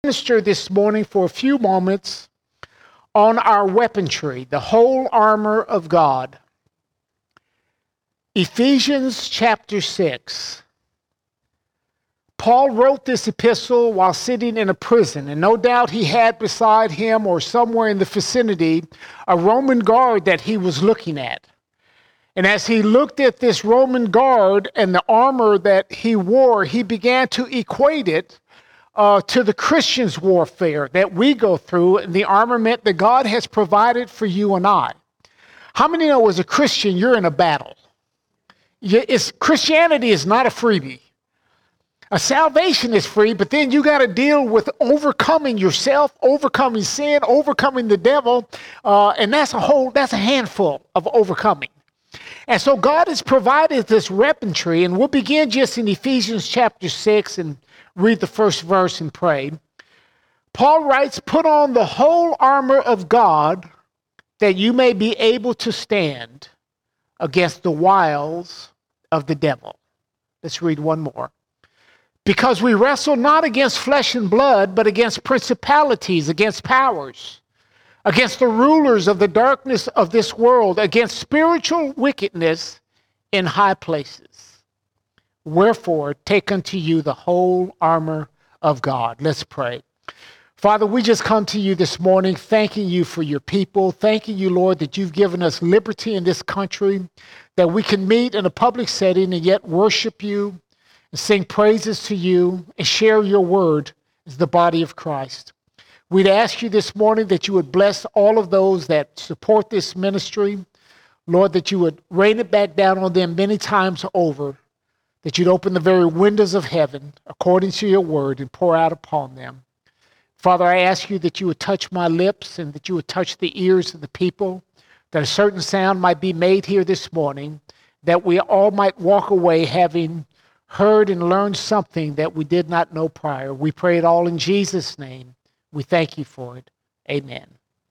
Minister this morning for a few moments on our weaponry, the whole armor of God. Ephesians chapter 6. Paul wrote this epistle while sitting in a prison, and no doubt he had beside him or somewhere in the vicinity a Roman guard that he was looking at. And as he looked at this Roman guard and the armor that he wore, he began to equate it to the Christian's warfare that we go through and the armament that God has provided for you and I. How many know as a Christian you're in a battle? Christianity is not a freebie. A salvation is free, but then you got to deal with overcoming yourself, overcoming sin, overcoming the devil, and that's a handful of overcoming. And so God has provided this weaponry, and we'll begin just in Ephesians chapter 6 and read the first verse and pray. Paul writes, "Put on the whole armor of God that you may be able to stand against the wiles of the devil." Let's read one more. "Because we wrestle not against flesh and blood, but against principalities, against powers, against the rulers of the darkness of this world, against spiritual wickedness in high places. Wherefore, take unto you the whole armor of God." Let's pray. Father, we just come to you this morning thanking you for your people, thanking you, Lord, that you've given us liberty in this country, that we can meet in a public setting and yet worship you and sing praises to you and share your word as the body of Christ. We'd ask you this morning that you would bless all of those that support this ministry. Lord, that you would rain it back down on them many times over, that you'd open the very windows of heaven according to your word and pour out upon them. Father, I ask you that you would touch my lips and that you would touch the ears of the people, that a certain sound might be made here this morning, that we all might walk away having heard and learned something that we did not know prior. We pray it all in Jesus' name. We thank you for it. Amen.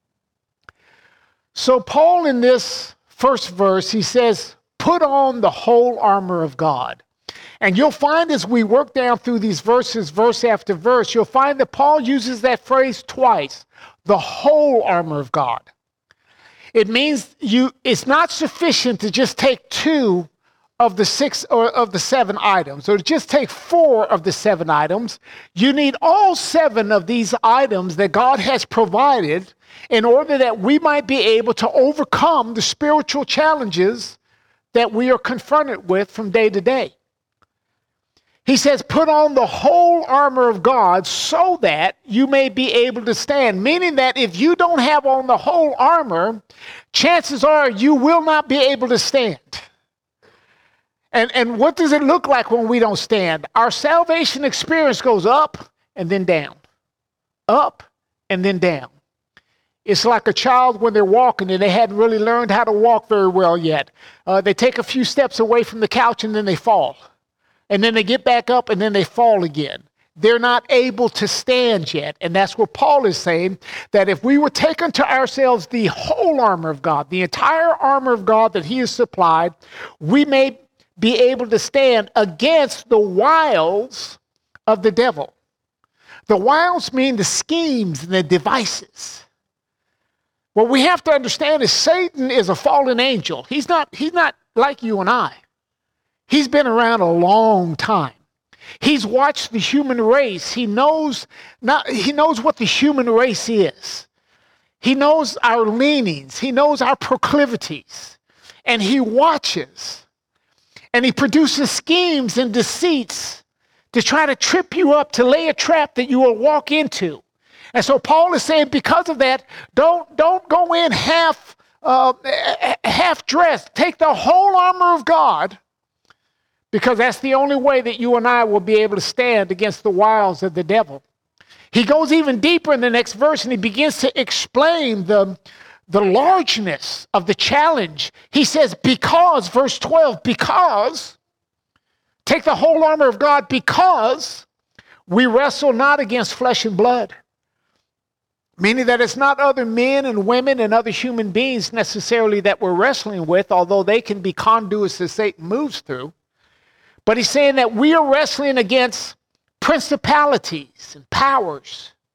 So Paul, in this first verse, he says, put on the whole armor of God. And you'll find as we work down through these verses, verse after verse, you'll find that Paul uses that phrase twice, the whole armor of God. It means it's not sufficient to just take 2 of the 6 or of the 7 items, or to just take 4 of the 7 items. You need all 7 of these items that God has provided in order that we might be able to overcome the spiritual challenges that we are confronted with from day to day. He says, put on the whole armor of God so that you may be able to stand. Meaning that if you don't have on the whole armor, chances are you will not be able to stand. And what does it look like when we don't stand? Our salvation experience goes up and then down. Up and then down. It's like a child when they're walking and they hadn't really learned how to walk very well yet. They take a few steps away from the couch and then they fall. And then they get back up and then they fall again. They're not able to stand yet. And that's what Paul is saying, that if we would take unto ourselves the whole armor of God, the entire armor of God that he has supplied, we may be able to stand against the wiles of the devil. The wiles mean the schemes and the devices. What we have to understand is Satan is a fallen angel. He's not like you and I. He's been around a long time. He's watched the human race. He knows what the human race is. He knows our leanings. He knows our proclivities. And he watches. And he produces schemes and deceits to try to trip you up, to lay a trap that you will walk into. And so Paul is saying, because of that, don't go in half dressed. Take the whole armor of God, because that's the only way that you and I will be able to stand against the wiles of the devil. He goes even deeper in the next verse, and he begins to explain the largeness of the challenge. He says, because, verse 12, because, take the whole armor of God, because we wrestle not against flesh and blood. Meaning that it's not other men and women and other human beings necessarily that we're wrestling with, although they can be conduits that Satan moves through. But he's saying that we are wrestling against principalities and powers,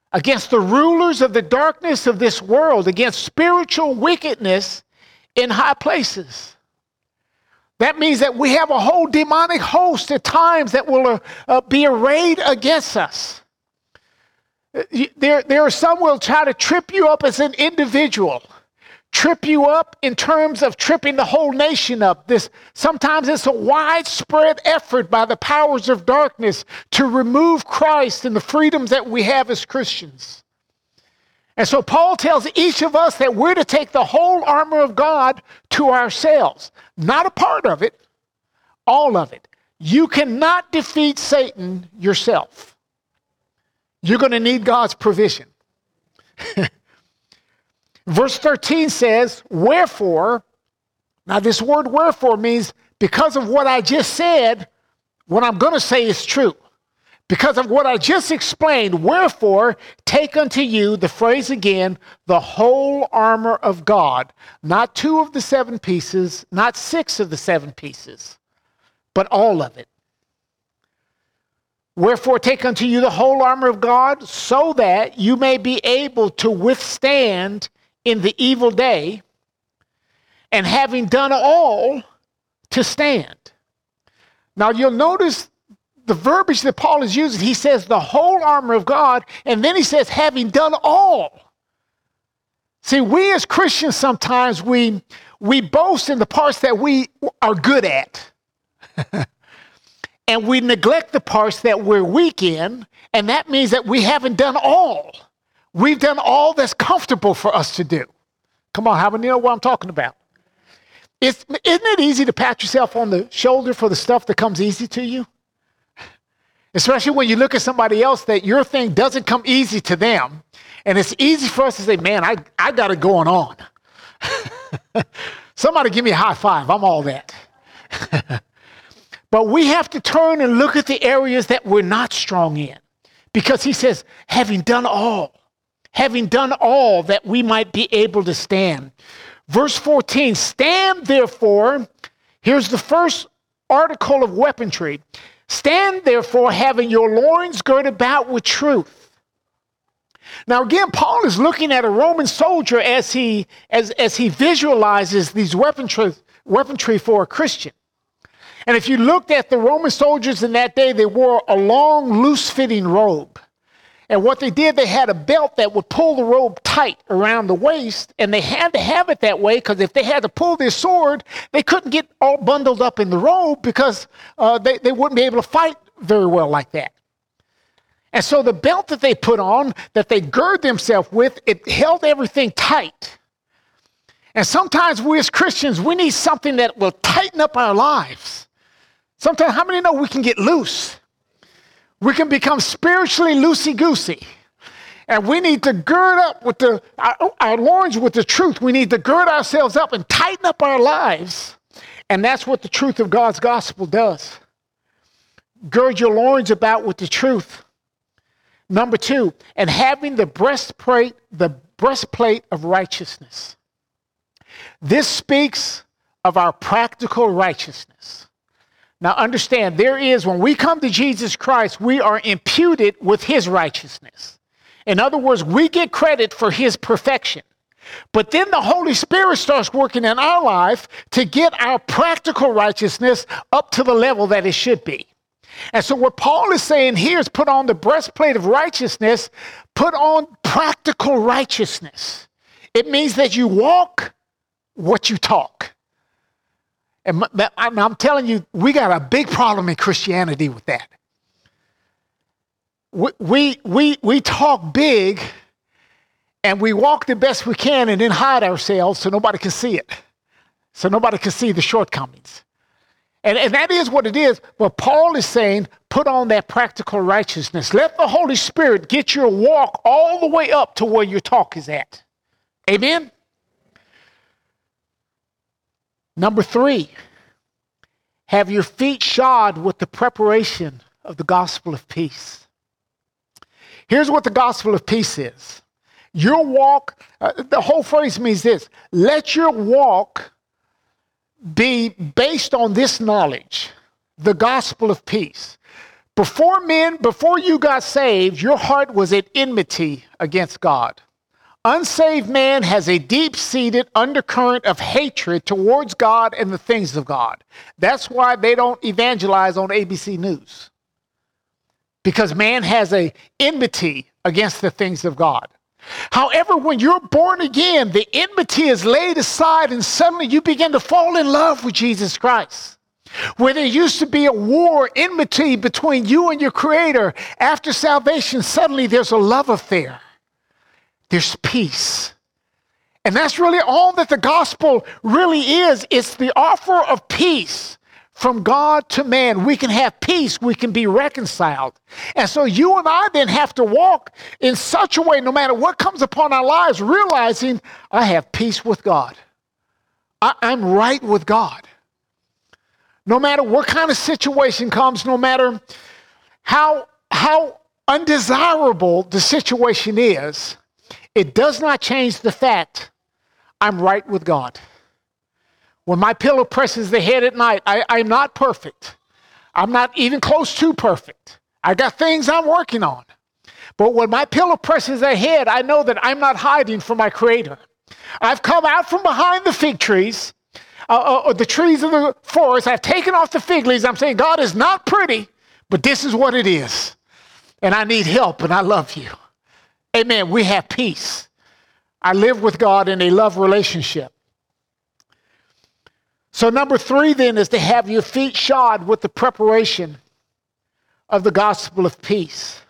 against the rulers of the darkness of this world, against spiritual wickedness in high places. That means that we have a whole demonic host at times that will be arrayed against us. There are some who will try to trip you up as an individual, trip you up in terms of tripping the whole nation up. Sometimes it's a widespread effort by the powers of darkness to remove Christ and the freedoms that we have as Christians. And so Paul tells each of us that we're to take the whole armor of God to ourselves. Not a part of it, all of it. You cannot defeat Satan yourself. You're going to need God's provision. Verse 13 says, wherefore, now this word wherefore means because of what I just said, what I'm going to say is true. Because of what I just explained, wherefore, take unto you, the phrase again, the whole armor of God. Not 2 of the 7 pieces, not 6 of the 7 pieces, but all of it. Wherefore, take unto you the whole armor of God, so that you may be able to withstand in the evil day, and having done all, to stand. Now, you'll notice the verbiage that Paul is using. He says the whole armor of God, and then he says having done all. See, we as Christians sometimes we boast in the parts that we are good at. And we neglect the parts that we're weak in, and that means that we haven't done all. We've done all that's comfortable for us to do. Come on, how many know what I'm talking about? Isn't it easy to pat yourself on the shoulder for the stuff that comes easy to you? Especially when you look at somebody else that your thing doesn't come easy to them. And it's easy for us to say, man, I got it going on. Somebody give me a high five. I'm all that. But we have to turn and look at the areas that we're not strong in. Because he says, having done all that we might be able to stand. Verse 14, stand therefore, here's the first article of weaponry. Stand therefore, having your loins girt about with truth. Now again, Paul is looking at a Roman soldier as he visualizes these weaponry for a Christian. And if you looked at the Roman soldiers in that day, they wore a long, loose-fitting robe. And what they did, they had a belt that would pull the robe tight around the waist, and they had to have it that way because if they had to pull their sword, they couldn't get all bundled up in the robe because they wouldn't be able to fight very well like that. And so the belt that they put on, that they gird themselves with, it held everything tight. And sometimes we as Christians, we need something that will tighten up our lives. Sometimes, how many know we can get loose? We can become spiritually loosey-goosey. And we need to gird up with our loins with the truth. We need to gird ourselves up and tighten up our lives. And that's what the truth of God's gospel does. Gird your loins about with the truth. Number 2, and having the breastplate of righteousness. This speaks of our practical righteousness. Now understand, when we come to Jesus Christ, we are imputed with his righteousness. In other words, we get credit for his perfection. But then the Holy Spirit starts working in our life to get our practical righteousness up to the level that it should be. And so what Paul is saying here is put on the breastplate of righteousness, put on practical righteousness. It means that you walk what you talk. And I'm telling you, we got a big problem in Christianity with that. We talk big and we walk the best we can and then hide ourselves so nobody can see it. So nobody can see the shortcomings. And that is what it is. But Paul is saying, put on that practical righteousness. Let the Holy Spirit get your walk all the way up to where your talk is at. Amen? Number 3, have your feet shod with the preparation of the gospel of peace. Here's what the gospel of peace is. Your walk, the whole phrase means this: let your walk be based on this knowledge, the gospel of peace. Before you got saved, your heart was at enmity against God. Unsaved man has a deep-seated undercurrent of hatred towards God and the things of God. That's why they don't evangelize on ABC News. Because man has a enmity against the things of God. However, when you're born again, the enmity is laid aside and suddenly you begin to fall in love with Jesus Christ. Where there used to be a war, enmity between you and your Creator, after salvation, suddenly there's a love affair. There's peace. And that's really all that the gospel really is. It's the offer of peace from God to man. We can have peace. We can be reconciled. And so you and I then have to walk in such a way, no matter what comes upon our lives, realizing I have peace with God. I'm right with God. No matter what kind of situation comes, no matter how undesirable the situation is, it does not change the fact I'm right with God. When my pillow presses the head at night, I'm not perfect. I'm not even close to perfect. I got things I'm working on. But when my pillow presses the head, I know that I'm not hiding from my Creator. I've come out from behind the fig trees, the trees of the forest. I've taken off the fig leaves. I'm saying, God is not pretty, but this is what it is. And I need help, and I love you. Amen. We have peace. I live with God in a love relationship. So number 3 then is to have your feet shod with the preparation of the gospel of peace.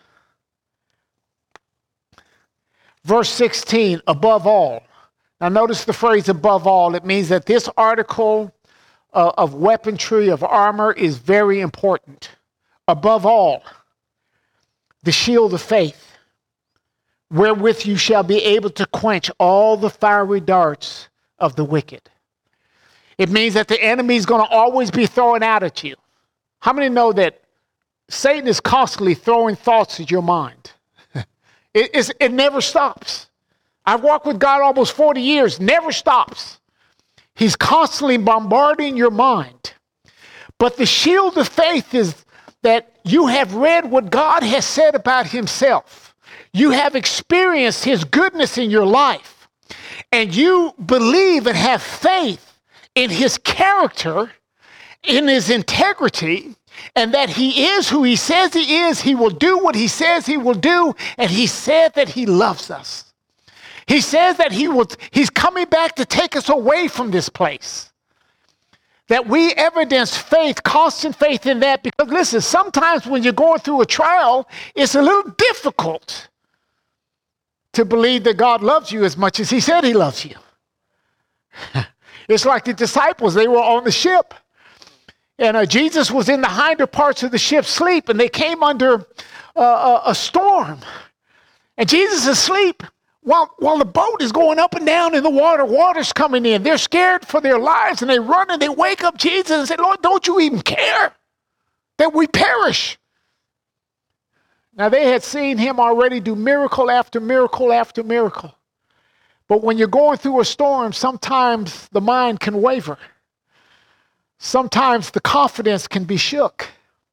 Verse 16, above all. Now notice the phrase above all. It means that this article of weaponry, of armor, is very important. Above all, the shield of faith, wherewith you shall be able to quench all the fiery darts of the wicked. It means that the enemy is going to always be throwing out at you. How many know that Satan is constantly throwing thoughts at your mind? It never stops. I've walked with God almost 40 years, never stops. He's constantly bombarding your mind. But the shield of faith is that you have read what God has said about himself. You have experienced his goodness in your life. And you believe and have faith in his character, in his integrity, and that he is who he says he is. He will do what he says he will do. And he said that he loves us. He says that he's coming back to take us away from this place. That we evidence faith, constant faith in that. Because listen, sometimes when you're going through a trial, it's a little difficult to believe that God loves you as much as he said he loves you. It's like the disciples, they were on the ship. And Jesus was in the hinder parts of the ship asleep, and they came under a storm. And Jesus is asleep while the boat is going up and down in the water. Water's coming in. They're scared for their lives, and they run and they wake up Jesus and say, Lord, don't you even care that we perish? Now, they had seen him already do miracle after miracle after miracle. But when you're going through a storm, sometimes the mind can waver. Sometimes the confidence can be shook.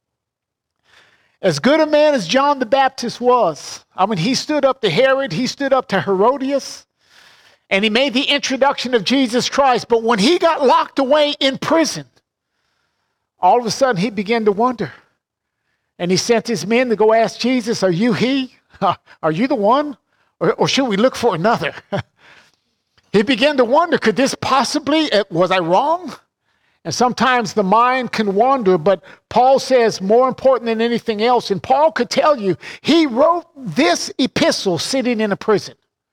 As good a man as John the Baptist was, I mean, he stood up to Herod, he stood up to Herodias, and he made the introduction of Jesus Christ. But when he got locked away in prison, all of a sudden he began to wonder. And he sent his men to go ask Jesus, are you he? Are you the one? Or should we look for another? He began to wonder, could this possibly, was I wrong? And sometimes the mind can wander, but Paul says more important than anything else, and Paul could tell you, he wrote this epistle sitting in a prison.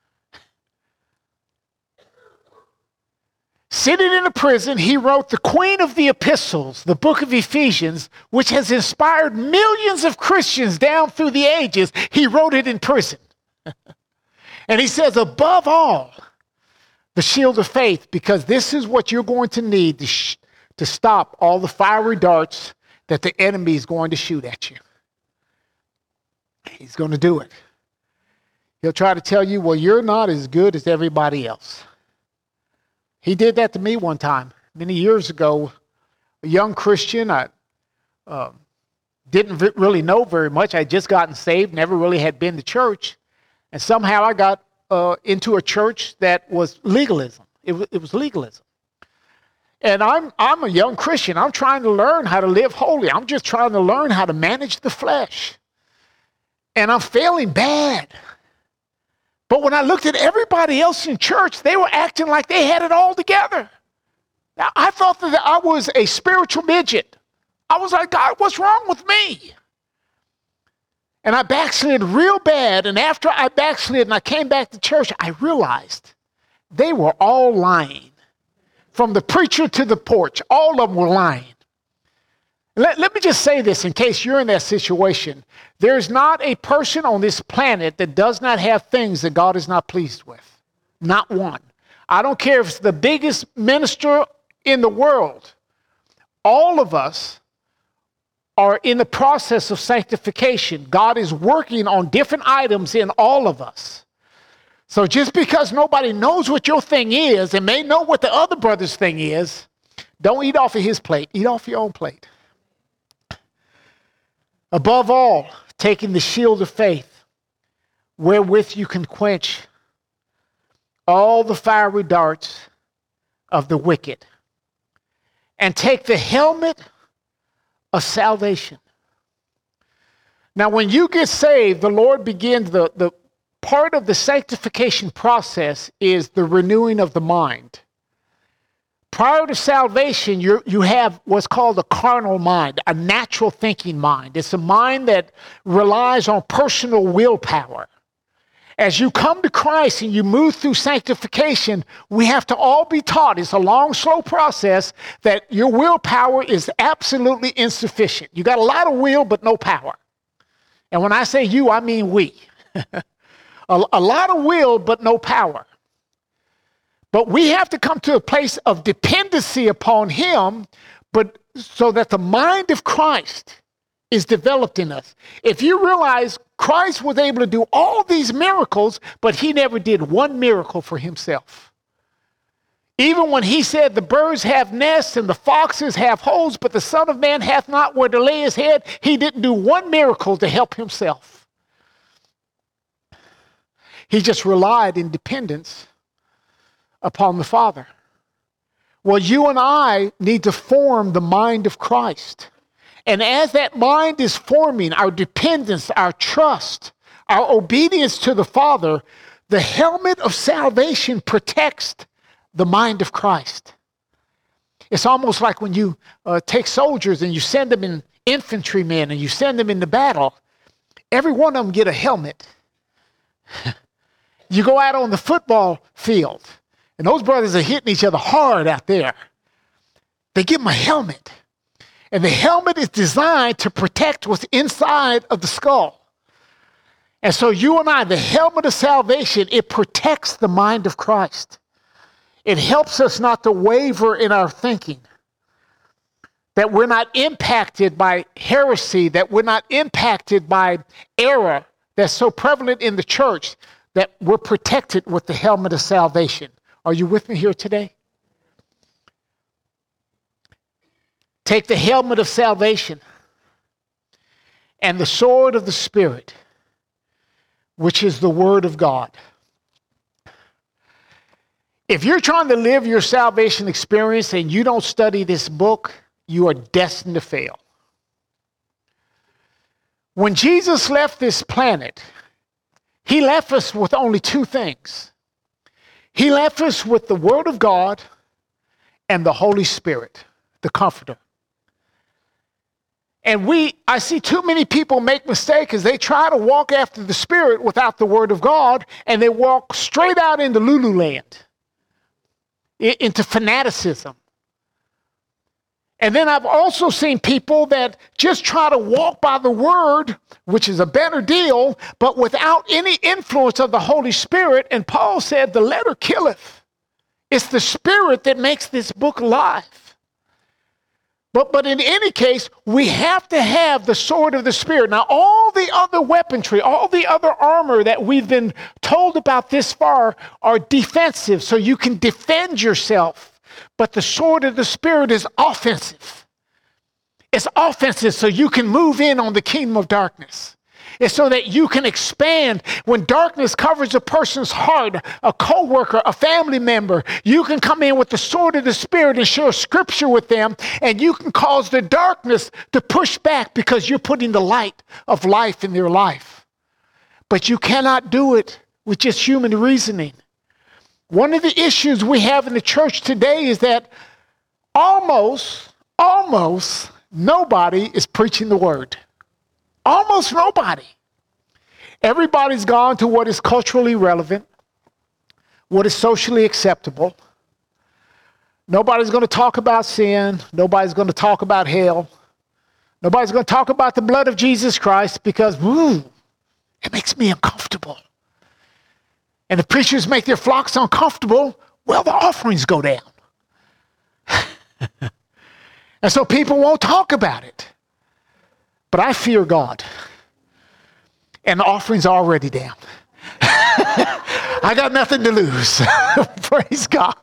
Sitting in a prison, he wrote the queen of the epistles, the book of Ephesians, which has inspired millions of Christians down through the ages. He wrote it in prison. And he says, above all, the shield of faith, because this is what you're going to need to stop all the fiery darts that the enemy is going to shoot at you. He's going to do it. He'll try to tell you, well, you're not as good as everybody else. He did that to me one time, many years ago. A young Christian, Didn't really know very much. I had just gotten saved, never really had been to church. And somehow I got into a church that was legalism. It was legalism. And I'm a young Christian. I'm trying to learn how to live holy. I'm just trying to learn how to manage the flesh. And I'm failing bad. But when I looked at everybody else in church, they were acting like they had it all together. Now, I thought that I was a spiritual midget. I was like, God, what's wrong with me? And I backslid real bad. And after I backslid and I came back to church, I realized they were all lying. From the preacher to the porch, all of them were lying. Let me just say this in case you're in that situation. There's not a person on this planet that does not have things that God is not pleased with. Not one. I don't care if it's the biggest minister in the world. All of us are in the process of sanctification. God is working on different items in all of us. So just because nobody knows what your thing is and may know what the other brother's thing is, don't eat off of his plate. Eat off your own plate. Above all, taking the shield of faith, wherewith you can quench all the fiery darts of the wicked, and take the helmet of salvation. Now, when you get saved, the Lord begins the part of the sanctification process is the renewing of the mind. Prior to salvation, you have what's called a carnal mind, a natural thinking mind. It's a mind that relies on personal willpower. As you come to Christ and you move through sanctification, we have to all be taught, it's a long, slow process, that your willpower is absolutely insufficient. You got a lot of will, but no power. And when I say you, I mean we. A lot of will, but no power. But we have to come to a place of dependency upon him, but so that the mind of Christ is developed in us. If you realize Christ was able to do all these miracles, but he never did one miracle for himself. Even when he said the birds have nests and the foxes have holes, but the Son of Man hath not where to lay his head, he didn't do one miracle to help himself. He just relied in dependence upon the Father. Well, you and I need to form the mind of Christ. And as that mind is forming, our dependence, our trust, our obedience to the Father, the helmet of salvation protects the mind of Christ. It's almost like when you take soldiers and you send them in infantrymen and you send them into battle, every one of them get a helmet. You go out on the football field, and those brothers are hitting each other hard out there. They give them a helmet. And the helmet is designed to protect what's inside of the skull. And so you and I, the helmet of salvation, it protects the mind of Christ. It helps us not to waver in our thinking. That we're not impacted by heresy, that we're not impacted by error that's so prevalent in the church, that we're protected with the helmet of salvation. Are you with me here today? Take the helmet of salvation and the sword of the Spirit, which is the Word of God. If you're trying to live your salvation experience and you don't study this book, you are destined to fail. When Jesus left this planet, he left us with only two things. He left us with the Word of God and the Holy Spirit, the Comforter. And I see too many people make mistakes as they try to walk after the Spirit without the Word of God, and they walk straight out into Lululand, into fanaticism. And then I've also seen people that just try to walk by the Word, which is a better deal, but without any influence of the Holy Spirit. And Paul said, the letter killeth. It's the Spirit that makes this book alive. But in any case, we have to have the sword of the Spirit. Now, all the other weaponry, all the other armor that we've been told about this far are defensive, so you can defend yourself. But the sword of the Spirit is offensive. It's offensive so you can move in on the kingdom of darkness. It's so that you can expand. When darkness covers a person's heart, a coworker, a family member, you can come in with the sword of the Spirit and share scripture with them, and you can cause the darkness to push back because you're putting the light of life in their life. But you cannot do it with just human reasoning. One of the issues we have in the church today is that almost nobody is preaching the word. Almost nobody. Everybody's gone to what is culturally relevant, what is socially acceptable. Nobody's going to talk about sin. Nobody's going to talk about hell. Nobody's going to talk about the blood of Jesus Christ because, it makes me uncomfortable. And the preachers make their flocks uncomfortable, well, the offerings go down. And so people won't talk about it. But I fear God. And the offering's already down. I got nothing to lose. Praise God.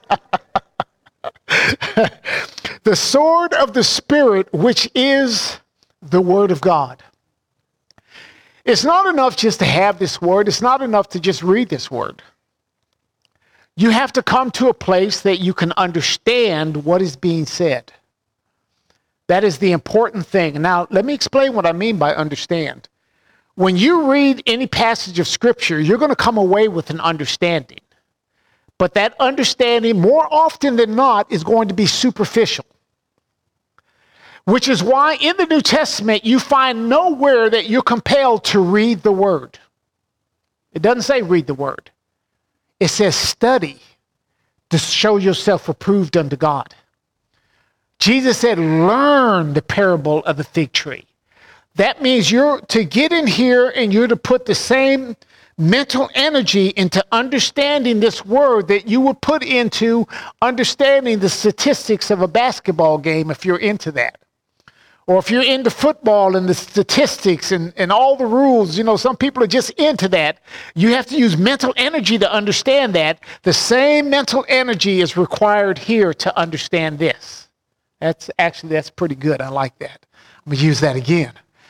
The sword of the Spirit, which is the word of God. It's not enough just to have this word. It's not enough to just read this word. You have to come to a place that you can understand what is being said. That is the important thing. Now, let me explain what I mean by understand. When you read any passage of Scripture, you're going to come away with an understanding. But that understanding, more often than not, is going to be superficial. Which is why in the New Testament, you find nowhere that you're compelled to read the Word. It doesn't say read the Word. It says study to show yourself approved unto God. Jesus said, learn the parable of the fig tree. That means you're to get in here and you're to put the same mental energy into understanding this word that you would put into understanding the statistics of a basketball game if you're into that. Or if you're into football and the statistics and all the rules, some people are just into that. You have to use mental energy to understand that. The same mental energy is required here to understand this. That's pretty good. I like that. I'm going to use that again.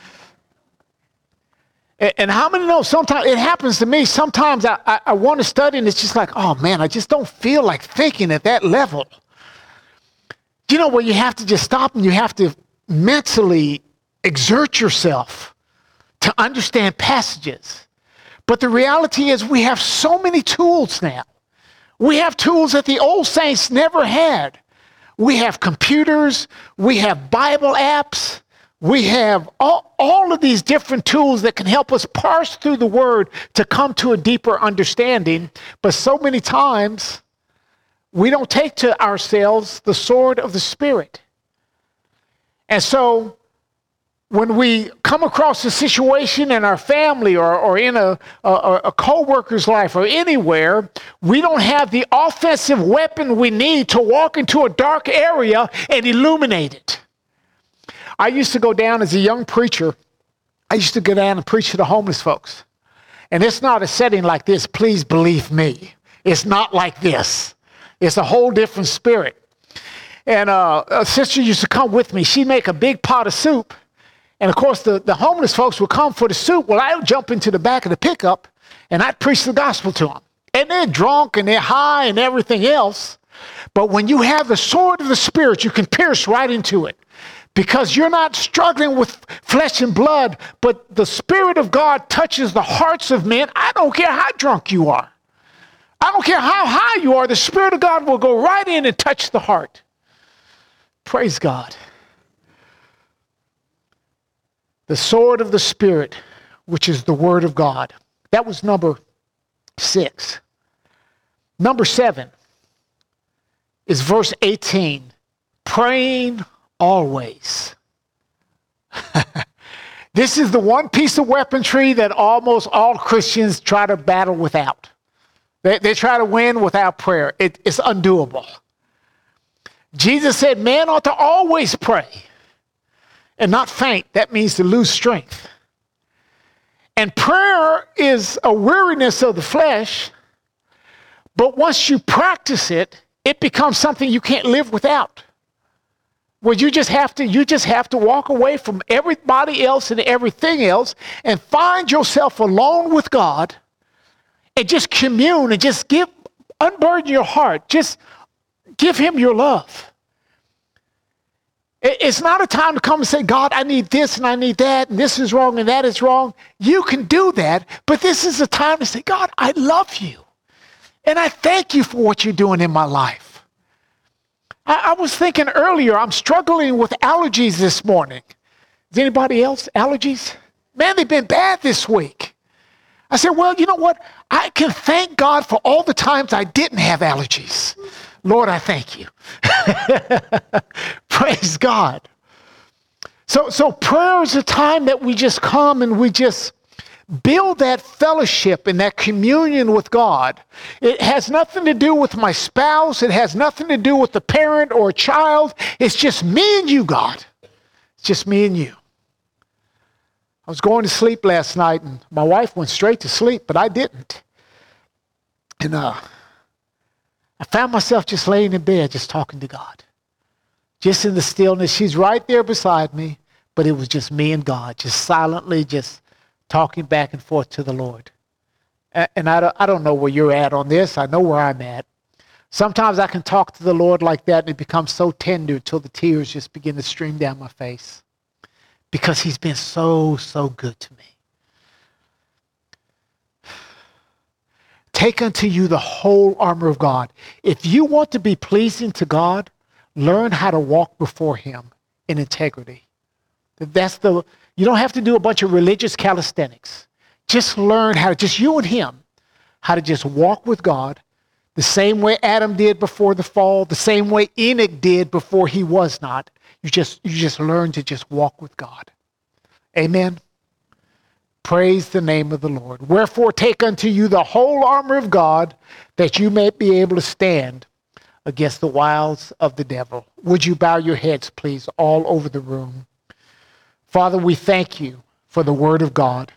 And how many know sometimes it happens to me? Sometimes I want to study and it's just like, oh man, I just don't feel like thinking at that level. Where you have to just stop and you have to mentally exert yourself to understand passages. But the reality is we have so many tools now. We have tools that the old saints never had. We have computers, we have Bible apps, we have all of these different tools that can help us parse through the word to come to a deeper understanding. But so many times, we don't take to ourselves the sword of the Spirit. And so, when we come across a situation in our family or in a co-worker's life or anywhere, we don't have the offensive weapon we need to walk into a dark area and illuminate it. I used to go down as a young preacher. I used to go down and preach to the homeless folks. And it's not a setting like this, please believe me. It's not like this. It's a whole different spirit. And a sister used to come with me. She'd make a big pot of soup. And of course, the homeless folks would come for the soup. Well, I would jump into the back of the pickup and I'd preach the gospel to them. And they're drunk and they're high and everything else. But when you have the sword of the Spirit, you can pierce right into it. Because you're not struggling with flesh and blood, but the Spirit of God touches the hearts of men. I don't care how drunk you are. I don't care how high you are. The Spirit of God will go right in and touch the heart. Praise God. The sword of the Spirit, which is the Word of God. That was number 6. Number 7 is verse 18. Praying always. This is the one piece of weaponry that almost all Christians try to battle without. They try to win without prayer. It's undoable. Jesus said, man ought to always pray and not faint. That means to lose strength. And prayer is a weariness of the flesh, but once you practice it, it becomes something you can't live without. where you just have to walk away from everybody else and everything else and find yourself alone with God and just commune and just unburden your heart. Just give him your love. It's not a time to come and say, God, I need this and I need that, and this is wrong and that is wrong. You can do that, but this is a time to say, God, I love you. And I thank you for what you're doing in my life. I was thinking earlier, I'm struggling with allergies this morning. Is anybody else allergies? Man, they've been bad this week. I said, well, you know what? I can thank God for all the times I didn't have allergies. Lord, I thank you. Praise God. So prayer is a time that we just come and we just build that fellowship and that communion with God. It has nothing to do with my spouse. It has nothing to do with the parent or a child. It's just me and you, God. It's just me and you. I was going to sleep last night, and my wife went straight to sleep, but I didn't. And I found myself just laying in bed, just talking to God. Just in the stillness. She's right there beside me, but it was just me and God, just silently, just talking back and forth to the Lord. And I don't know where you're at on this. I know where I'm at. Sometimes I can talk to the Lord like that, and it becomes so tender until the tears just begin to stream down my face. Because he's been so, so good to me. Take unto you the whole armor of God. If you want to be pleasing to God, learn how to walk before him in integrity. You don't have to do a bunch of religious calisthenics. Just learn how to, just you and him, how to just walk with God the same way Adam did before the fall, the same way Enoch did before he was not. You just learn to just walk with God. Amen. Praise the name of the Lord. Wherefore take unto you the whole armor of God, that you may be able to stand against the wiles of the devil. Would you bow your heads, please, all over the room? Father, we thank you for the word of God.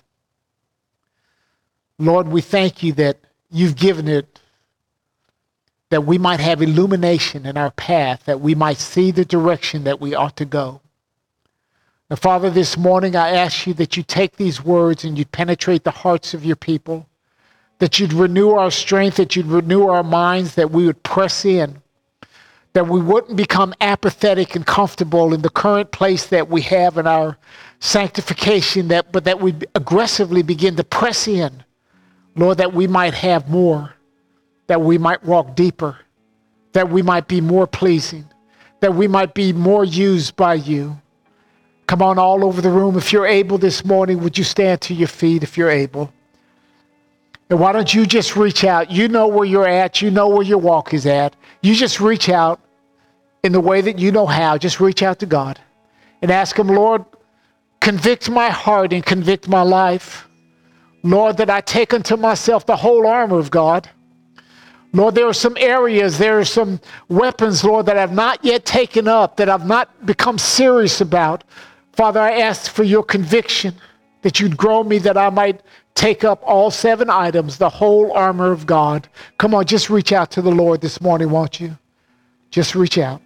Lord, we thank you that you've given it, that we might have illumination in our path, that we might see the direction that we ought to go. Now, Father, this morning I ask you that you take these words and you'd penetrate the hearts of your people, that you'd renew our strength, that you'd renew our minds, that we would press in, that we wouldn't become apathetic and comfortable in the current place that we have in our sanctification, but that we aggressively begin to press in, Lord, that we might have more, that we might walk deeper, that we might be more pleasing, that we might be more used by you. Come on, all over the room. If you're able this morning, would you stand to your feet if you're able? And why don't you just reach out? You know where you're at. You know where your walk is at. You just reach out in the way that you know how. Just reach out to God and ask him, Lord, convict my heart and convict my life. Lord, that I take unto myself the whole armor of God. Lord, there are some areas, there are some weapons, Lord, that I've not yet taken up, that I've not become serious about. Father, I ask for your conviction, that you'd grow me, that I might take up all 7 items, the whole armor of God. Come on, just reach out to the Lord this morning, won't you? Just reach out.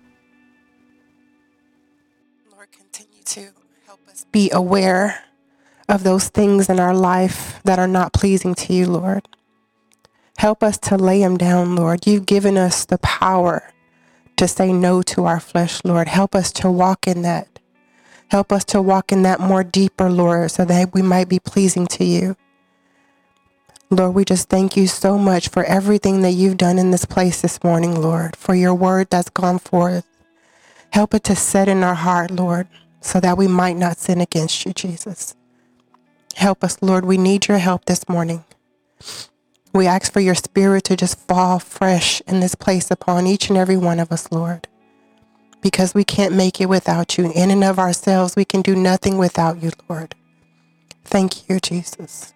Lord, continue to help us be aware of those things in our life that are not pleasing to you, Lord. Help us to lay them down, Lord. You've given us the power to say no to our flesh, Lord. Help us to walk in that. Help us to walk in that more deeper, Lord, so that we might be pleasing to you. Lord, we just thank you so much for everything that you've done in this place this morning, Lord, for your word that's gone forth. Help it to set in our heart, Lord, so that we might not sin against you, Jesus. Help us, Lord. We need your help this morning. We ask for your spirit to just fall fresh in this place upon each and every one of us, Lord, because we can't make it without you. In and of ourselves, we can do nothing without you, Lord. Thank you, Jesus.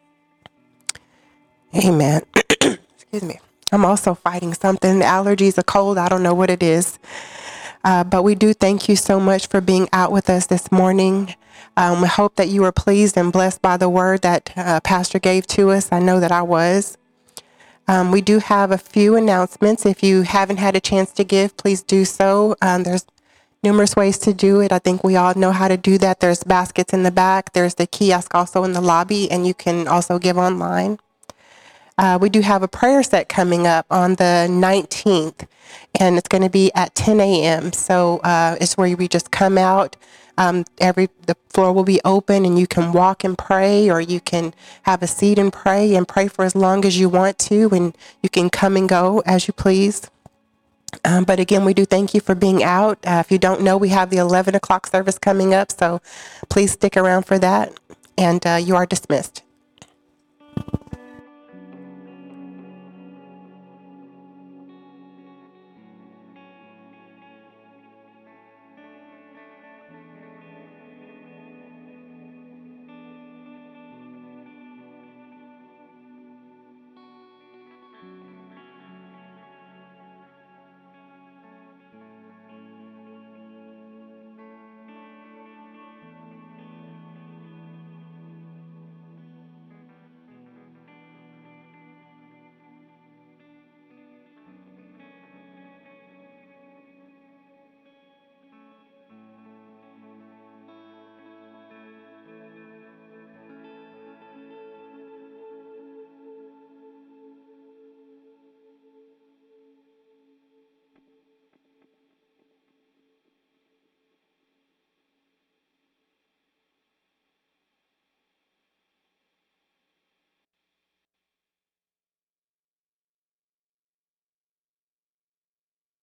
Amen. Excuse me. I'm also fighting something. Allergies, a cold. I don't know what it is. But we do thank you so much for being out with us this morning. We hope that you were pleased and blessed by the word that Pastor gave to us. I know that I was. We do have a few announcements. If you haven't had a chance to give, please do so. numerous ways to do it. I think we all know how to do that. There's baskets in the back. There's the kiosk also in the lobby, and you can also give online. We do have a prayer set coming up on the 19th, and it's going to be at 10 a.m. So it's where we just come out. The floor will be open, and you can walk and pray, or you can have a seat and pray for as long as you want to, and you can come and go as you please. But again, we do thank you for being out. If you don't know, we have the 11 o'clock service coming up, so please stick around for that, and you are dismissed.